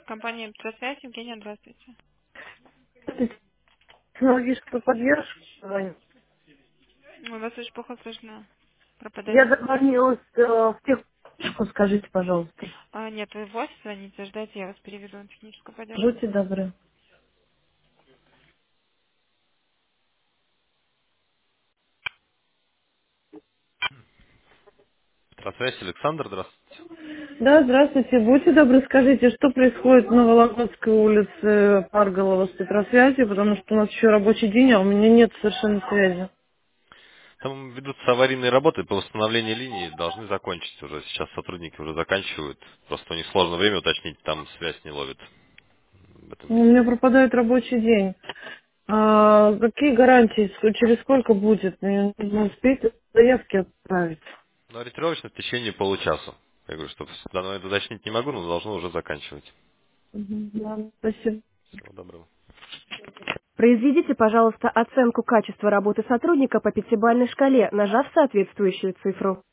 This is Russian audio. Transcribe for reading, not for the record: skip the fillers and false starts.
Компания «Петросвязь», Евгения, здравствуйте. Технологическую поддержку. Ой, вас очень плохо слышно. Пропадает Я связь. дозвонилась в техническую, скажите, пожалуйста. Нет, вы в офис звоните, ждайте, я вас переведу на техническую поддержку. Будьте добры. Здравствуйте, Александр, здравствуйте. Да, здравствуйте. Будьте добры, скажите, что происходит на Вологодской улице Парголова с Петросвязью, потому что у нас еще рабочий день, а у меня нет совершенно связи. Там ведутся аварийные работы по восстановлению линии, должны закончить уже. Сейчас сотрудники уже заканчивают. Просто у них сложно время уточнить, там связь не ловит в этом У меня месте. пропадает рабочий день. А какие гарантии, через сколько будет? Мне нужно успеть заявки отправить. Но ориентировочно в течение получаса. Я говорю, что в данный момент уточнить не могу, но должно уже заканчивать. Мгм, ладно, спасибо. Всего доброго. Произведите, пожалуйста, оценку качества работы сотрудника по пятибалльной шкале, нажав соответствующую цифру.